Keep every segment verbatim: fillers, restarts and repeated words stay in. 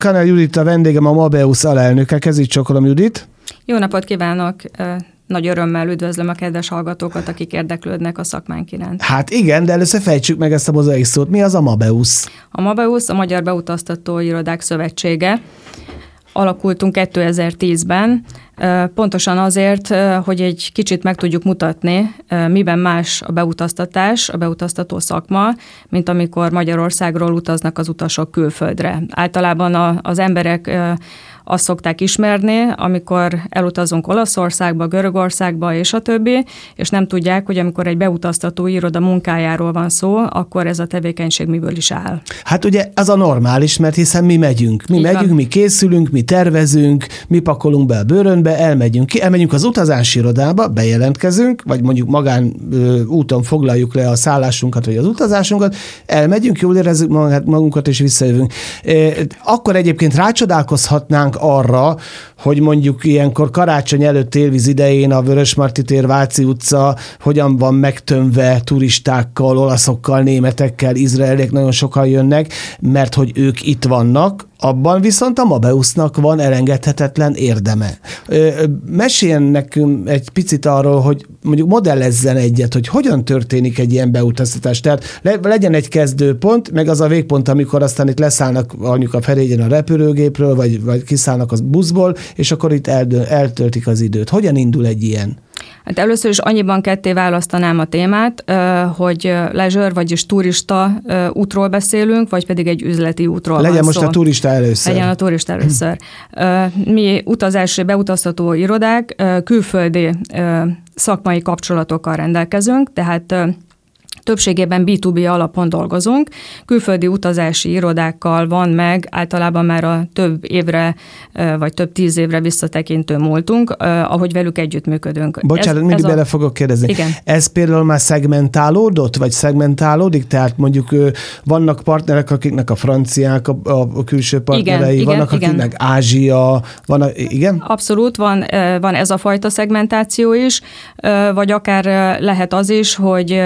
Kanál Judit a vendégem, a Mabeusz alelnöke. Kezét csókolom, Judit. Jó napot kívánok! Nagy örömmel üdvözlöm a kedves hallgatókat, akik érdeklődnek a szakmánk iránt. Hát igen, de először fejtsük meg ezt a mozaik szót. Mi az a Mabeusz? A Mabeusz a Magyar Beutaztató Irodák Szövetsége. Alakultunk kétezer-tízben, pontosan azért, hogy egy kicsit meg tudjuk mutatni, miben más a beutaztatás, a beutaztató szakma, mint amikor Magyarországról utaznak az utasok külföldre. Általában az emberek azt szokták ismerni, amikor elutazunk Olaszországba, Görögországba és a többi, és nem tudják, hogy amikor egy beutaztató iroda munkájáról van szó, akkor ez a tevékenység miből is áll. Hát ugye az a normális, mert hiszen mi megyünk. Mi Így megyünk, van. mi készülünk, mi tervezünk, mi pakolunk be a bőrönbe, elmegyünk ki, elmegyünk az utazási irodába, bejelentkezünk, vagy mondjuk magán ö, úton foglaljuk le a szállásunkat, vagy az utazásunkat, elmegyünk, jól érezzük magunkat, és visszajövünk. Akkor egyébként rácsodálkozhatnánk arra, hogy mondjuk ilyenkor karácsony előtt télvíz idején a Vörösmarty tér, Váci utca hogyan van megtömve turistákkal, olaszokkal, németekkel, izraeliek, nagyon sokan jönnek, mert hogy ők itt vannak, abban viszont a Mabeusznak van elengedhetetlen érdeme. Meséljen nekünk egy picit arról, hogy mondjuk modellezzen egyet, hogy hogyan történik egy ilyen beutaztatás. Tehát legyen egy kezdőpont, meg az a végpont, amikor aztán itt leszállnak mondjuk a Ferihegyen a repülőgépről, vagy, vagy kiszállnak a buszból, és akkor itt eldő, eltöltik az időt. Hogyan indul egy ilyen? Hát először is annyiban ketté választanám a témát, hogy leisure, vagyis turista útról beszélünk, vagy pedig egy üzleti útról Legyen van most szó. a turista először. Legyen a turista először. Mi utazási beutaztató irodák külföldi szakmai kapcsolatokkal rendelkezünk, tehát többségében bé kettő bé alapon dolgozunk. Külföldi utazási irodákkal van meg általában már a több évre, vagy több tíz évre visszatekintő múltunk, ahogy velük együttműködünk. Bocsánat, ez, mindig ez bele a... fogok kérdezni. Igen. Ez például már szegmentálódott, vagy szegmentálódik? Tehát mondjuk vannak partnerek, akiknek a franciák a, a külső partnerei, igen, vannak igen, akiknek igen. Ázsia, van, igen? Abszolút, van, van ez a fajta szegmentáció is, vagy akár lehet az is, hogy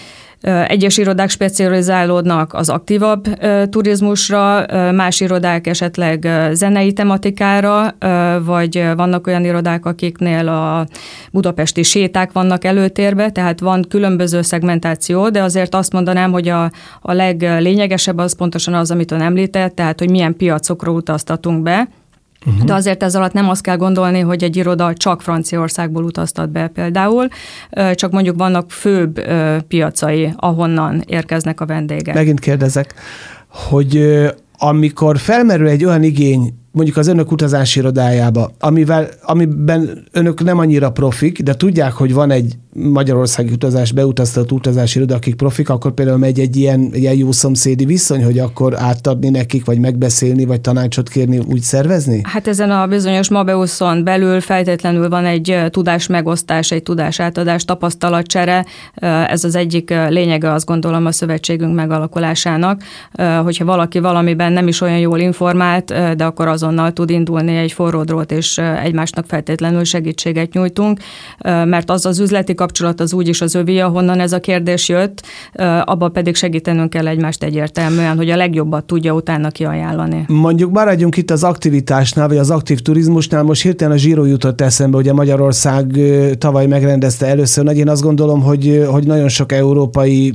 egyes irodák specializálódnak az aktívabb uh, turizmusra, uh, más irodák esetleg uh, zenei tematikára, uh, vagy vannak olyan irodák, akiknél a budapesti séták vannak előtérbe, tehát van különböző szegmentáció, de azért azt mondanám, hogy a, a leglényegesebb az pontosan az, amit ön említett, tehát hogy milyen piacokra utaztatunk be. Uh-huh. De azért ez alatt nem azt kell gondolni, hogy egy iroda csak Franciaországból utaztat be például, csak mondjuk vannak főbb piacai, ahonnan érkeznek a vendégek. Megint kérdezek, hogy amikor felmerül egy olyan igény, mondjuk az önök utazási irodájába, amivel, amiben önök nem annyira profik, de tudják, hogy van egy magyarországi utazás, beutaztató utazási iroda, akik profik, akkor például megy egy ilyen, ilyen jó szomszédi viszony, hogy akkor átadni nekik, vagy megbeszélni, vagy tanácsot kérni, úgy szervezni? Hát ezen a bizonyos Mabeuszon belül feltétlenül van egy tudás megosztás, egy tudás átadás, tapasztalatcsere. Ez az egyik lényege, azt gondolom, a szövetségünk megalakulásának, hogyha valaki valamiben nem is olyan jól informált, de akkor azonnal tud indulni egy forró drót, és egymásnak feltétlenül segítséget nyújtunk, mert az az üzleti kapcsolat az úgyis az övé, ahonnan ez a kérdés jött, abba pedig segítenünk kell egymást egyértelműen, hogy a legjobbat tudja utána kiajánlani. Mondjuk maradjunk itt az aktivitásnál, vagy az aktív turizmusnál, most hirtelen a Giro jutott eszembe, ugye Magyarország tavaly megrendezte először, nagy én azt gondolom, hogy, hogy nagyon sok európai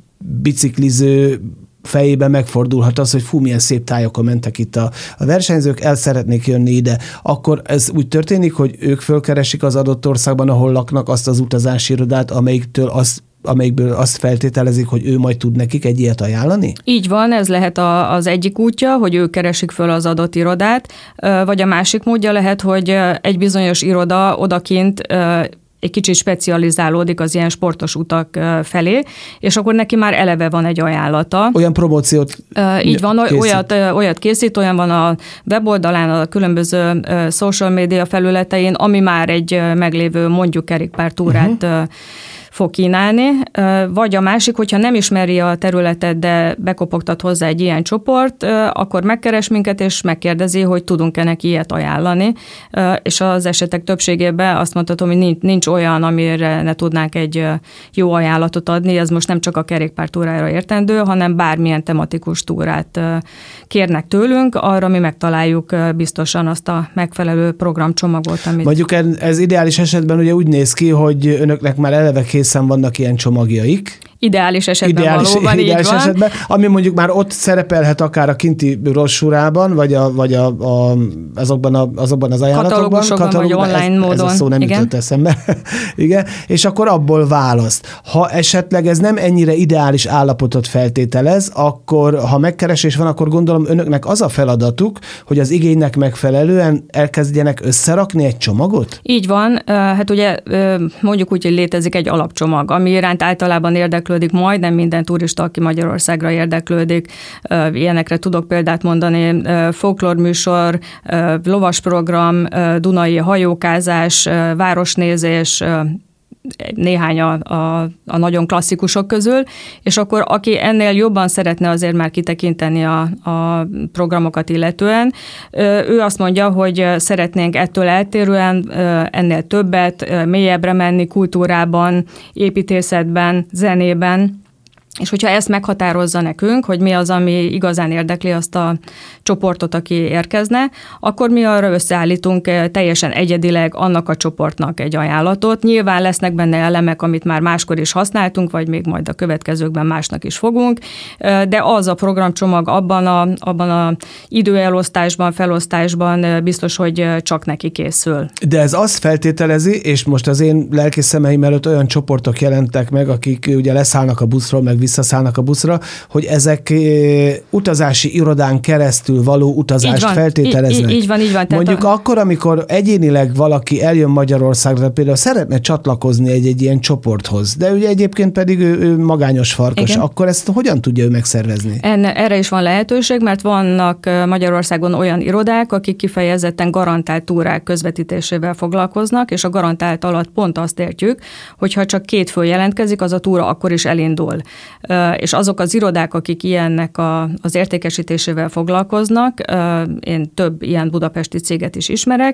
bicikliző fejében megfordulhat az, hogy fú, milyen szép tájokon mentek itt a, a versenyzők, el szeretnék jönni ide. Akkor ez úgy történik, hogy ők fölkeresik az adott országban, ahol laknak, azt az utazási irodát, amelyiktől azt amelyikből azt feltételezik, hogy ő majd tud nekik egy ilyet ajánlani? Így van, ez lehet a, az egyik útja, hogy ők keresik föl az adott irodát, vagy a másik módja lehet, hogy egy bizonyos iroda odakint egy kicsit specializálódik az ilyen sportos utak felé, és akkor neki már eleve van egy ajánlata. Olyan promóciót Így van, készít. Olyat, olyat készít, olyan van a weboldalán, a különböző social media felületein, ami már egy meglévő mondjuk kerékpártúrát uh-huh. fog kínálni, vagy a másik, hogyha nem ismeri a területet, de bekopogtat hozzá egy ilyen csoport, akkor megkeres minket, és megkérdezi, hogy tudunk-e neki ilyet ajánlani, és az esetek többségében azt mondhatom, hogy nincs, nincs olyan, amire ne tudnánk egy jó ajánlatot adni, ez most nem csak a kerékpártúrára értendő, hanem bármilyen tematikus túrát kérnek tőlünk, arra mi megtaláljuk biztosan azt a megfelelő programcsomagot, amit... Mondjuk ez ideális esetben ugye úgy néz ki, hogy önöknek már eleve készen vannak ilyen csomagjaik. Ideális esetben ideális, valóban ideális így van. Esetben, ami mondjuk már ott szerepelhet akár a kinti brossúrában, vagy, a, vagy a, a, azokban, a, azokban az ajánlatokban. Katalógusokban, vagy online ez, módon. Ez a szó nem jutott eszembe. Igen, és akkor abból választ. Ha esetleg ez nem ennyire ideális állapotot feltételez, akkor ha megkeresés van, akkor gondolom önöknek az a feladatuk, hogy az igénynek megfelelően elkezdjenek összerakni egy csomagot? Így van. Hát ugye mondjuk úgy, hogy létezik egy alapcsomag, ami iránt általában érdeklődik majdnem minden turista, aki Magyarországra érdeklődik. Ilyenekre tudok példát mondani. Folklórműsor, lovasprogram, dunai hajókázás, városnézés, néhány a, a, a nagyon klasszikusok közül, és akkor aki ennél jobban szeretne azért már kitekinteni a, a programokat illetően, ő azt mondja, hogy szeretnénk ettől eltérően ennél többet, mélyebbre menni kultúrában, építészetben, zenében, és hogyha ezt meghatározza nekünk, hogy mi az, ami igazán érdekli azt a csoportot, aki érkezne, akkor mi arra összeállítunk teljesen egyedileg annak a csoportnak egy ajánlatot. Nyilván lesznek benne elemek, amit már máskor is használtunk, vagy még majd a következőkben másnak is fogunk, de az a programcsomag abban a, abban a időelosztásban, felosztásban biztos, hogy csak neki készül. De ez azt feltételezi, és most az én lelki szemeim előtt olyan csoportok jelentek meg, akik ugye leszállnak a buszról, meg visszaszállnak a buszra, hogy ezek utazási irodán keresztül való utazást így feltételeznek. Így, így van, így van. Mondjuk a... akkor, amikor egyénileg valaki eljön Magyarországra, például szeretne csatlakozni egy-egy ilyen csoporthoz, de ugye egyébként pedig ő, ő magányos farkas, igen. Akkor ezt hogyan tudja ő megszervezni? Enne, erre is van lehetőség, mert vannak Magyarországon olyan irodák, akik kifejezetten garantált túrák közvetítésével foglalkoznak, és a garantált alatt pont azt értjük, hogyha csak két fő jelentkezik, az a túra akkor is elindul. És azok az irodák, akik ilyennek a, az értékesítésével foglalkoznak, én több ilyen budapesti céget is ismerek,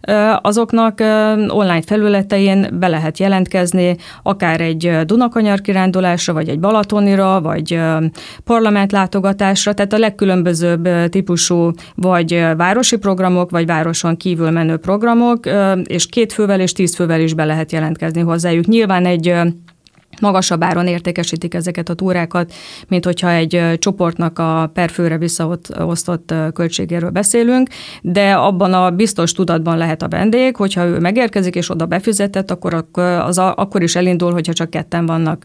azoknak online felületein be lehet jelentkezni, akár egy Dunakanyar kirándulásra, vagy egy Balatonira, vagy parlamentlátogatásra, tehát a legkülönbözőbb típusú vagy városi programok, vagy városon kívül menő programok, és két fővel és tíz fővel is be lehet jelentkezni hozzájuk. Nyilván egy magasabb áron értékesítik ezeket a túrákat, mint hogyha egy csoportnak a per főre visszaosztott költségéről beszélünk, de abban a biztos tudatban lehet a vendég, hogyha ő megérkezik és oda befizetett, akkor, az a, akkor is elindul, hogyha csak ketten vannak.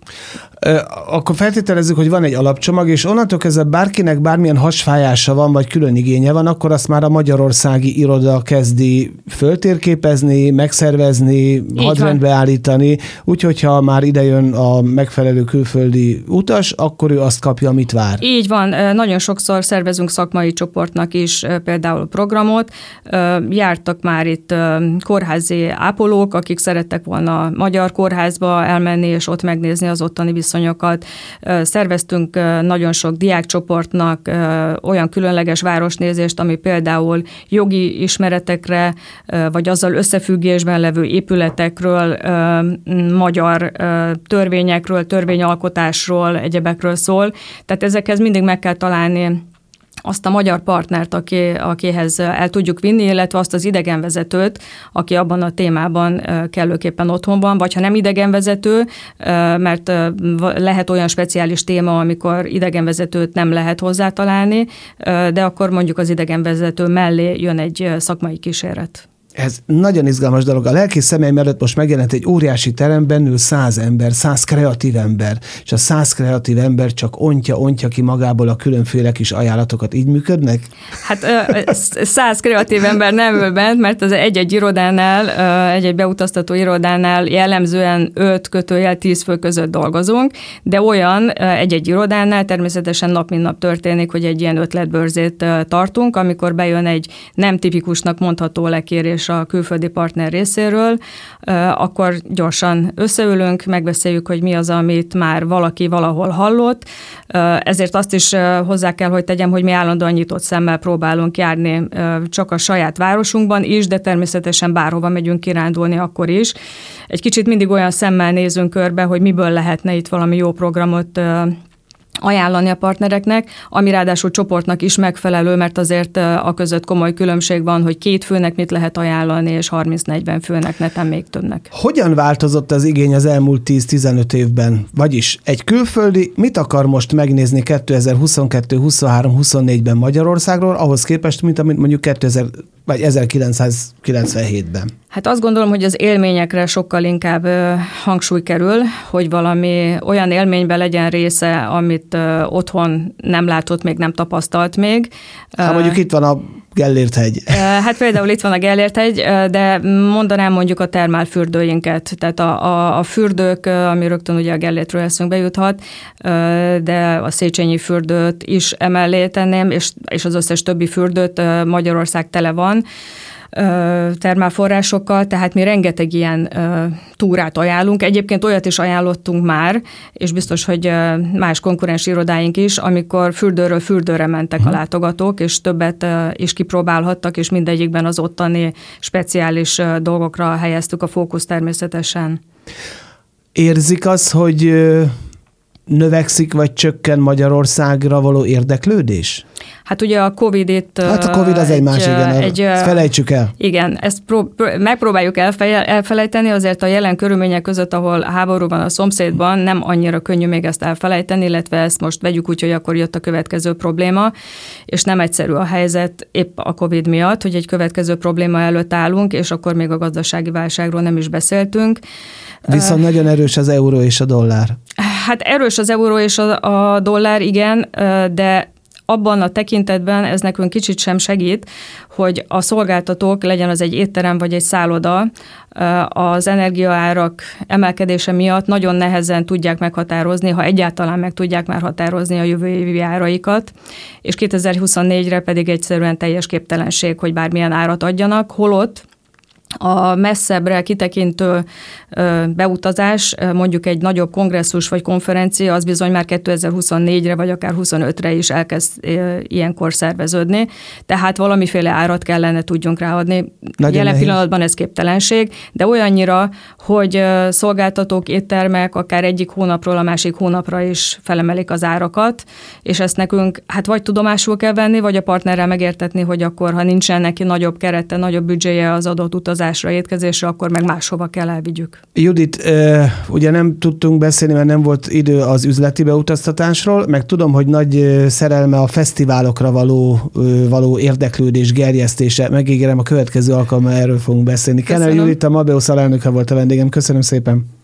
Akkor feltételezzük, hogy van egy alapcsomag, és onnantól kezdve bárkinek bármilyen hasfájása van, vagy külön igénye van, akkor azt már a magyarországi iroda kezdi föltérképezni, megszervezni, hadrendbe állítani, úgyhogy ha már idejön a megfelelő külföldi utas, akkor ő azt kapja, amit vár. Így van. Nagyon sokszor szervezünk szakmai csoportnak is például programot. Jártak már itt kórházi ápolók, akik szerettek volna magyar kórházba elmenni, és ott megnézni az ottani viszonyokat. Szerveztünk nagyon sok diákcsoportnak olyan különleges városnézést, ami például jogi ismeretekre, vagy azzal összefüggésben levő épületekről, magyar törvényekről, törvényalkotásról, egyebekről szól. Tehát ezekhez mindig meg kell találni azt a magyar partnert, aki, akihez el tudjuk vinni, illetve azt az idegenvezetőt, aki abban a témában kellőképpen otthon van, vagy ha nem idegenvezető, mert lehet olyan speciális téma, amikor idegenvezetőt nem lehet hozzátalálni, de akkor mondjuk az idegenvezető mellé jön egy szakmai kíséret. Ez nagyon izgalmas dolog. A lelki szemeim előtt most megjelent egy óriási teremben ül száz ember, száz kreatív ember, és a száz kreatív ember csak ontja, ontja ki magából a különféle kis ajánlatokat. Így működnek? Hát száz kreatív ember nem ül bent, mert az egy-egy irodánál, egy-egy beutaztató irodánál jellemzően öt kötőjel tíz fő között dolgozunk, de olyan egy-egy irodánál természetesen nap mint nap történik, hogy egy ilyen ötletbörzét tartunk, amikor bejön egy nem tipikusnak mondható lekérés és a külföldi partner részéről, akkor gyorsan összeülünk, megbeszéljük, hogy mi az, amit már valaki valahol hallott. Ezért azt is hozzá kell, hogy tegyem, hogy mi állandóan nyitott szemmel próbálunk járni csak a saját városunkban is, de természetesen bárhova megyünk kirándulni akkor is. Egy kicsit mindig olyan szemmel nézünk körbe, hogy miből lehetne itt valami jó programot ajánlani a partnereknek, ami ráadásul csoportnak is megfelelő, mert azért a között komoly különbség van, hogy két főnek mit lehet ajánlani, és harminc-negyven főnek, neten még többnek. Hogyan változott az igény az elmúlt tíz-tizenöt évben? Vagyis egy külföldi mit akar most megnézni kétezer-huszonkettő, huszonhárom, huszonnégyben Magyarországról, ahhoz képest, mint amit mondjuk kétezer vagy ezerkilencszázkilencvenhétben? Hát azt gondolom, hogy az élményekre sokkal inkább hangsúly kerül, hogy valami olyan élményben legyen része, amit otthon nem látott, még nem tapasztalt még. Hát mondjuk itt van a Gellért-hegy. Hát például itt van a Gellért-hegy, de mondanám mondjuk a termálfürdőinket. Tehát a, a, a fürdők, ami rögtön ugye a Gellértről eszünkbe juthat, de a Széchenyi fürdőt is emellé tenném, és, és az összes többi fürdőt Magyarország tele van termálforrásokkal, tehát mi rengeteg ilyen túrát ajánlunk. Egyébként olyat is ajánlottunk már, és biztos, hogy más konkurens irodáink is, amikor fürdőről fürdőre mentek a látogatók, és többet is kipróbálhattak, és mindegyikben az ottani speciális dolgokra helyeztük a fókusz természetesen. Érzik azt, hogy növekszik vagy csökken Magyarországra való érdeklődés? Hát ugye a Covid itt... Hát a Covid az egy, egy másik, igen, egy, ezt felejtsük el. Igen, ezt pró- megpróbáljuk elfej- elfelejteni, azért a jelen körülmények között, ahol háború van a szomszédban, nem annyira könnyű még ezt elfelejteni, illetve ezt most vegyük úgy, hogy akkor jött a következő probléma, és nem egyszerű a helyzet épp a Covid miatt, hogy egy következő probléma előtt állunk, és akkor még a gazdasági válságról nem is beszéltünk. Viszont uh, nagyon erős az euró és a dollár. Hát erős az euró és a, a dollár, igen, de abban a tekintetben ez nekünk kicsit sem segít, hogy a szolgáltatók, legyen az egy étterem vagy egy szálloda, az energiaárak emelkedése miatt nagyon nehezen tudják meghatározni, ha egyáltalán meg tudják már határozni a jövő évi áraikat, és kétezer-huszonnégyre pedig egyszerűen teljes képtelenség, hogy bármilyen árat adjanak, holott a messzebbre kitekintő beutazás, mondjuk egy nagyobb kongresszus vagy konferencia, az bizony már kétezer-huszonnégyre vagy akár huszonötre is elkezd ilyenkor szerveződni, tehát valamiféle árat kellene tudjunk ráadni. Nagyon Jelen nehéz. Pillanatban ez képtelenség, de olyannyira, hogy szolgáltatók, éttermek akár egyik hónapról a másik hónapra is felemelik az árakat, és ezt nekünk hát vagy tudomásul kell venni, vagy a partnerrel megértetni, hogy akkor, ha nincsen neki nagyobb kerete, nagyobb büdzséje az adott utazásra, étkezésre, akkor meg máshova kell elvigyük. Judit, ugye nem tudtunk beszélni, mert nem volt idő az üzleti beutaztatásról, meg tudom, hogy nagy szerelme a fesztiválokra való, való érdeklődés gerjesztése. Megígérem, a következő alkalommal erről fogunk beszélni. Kenner Judit, a Mabeusz alelnöke volt a vendégem. Köszönöm szépen.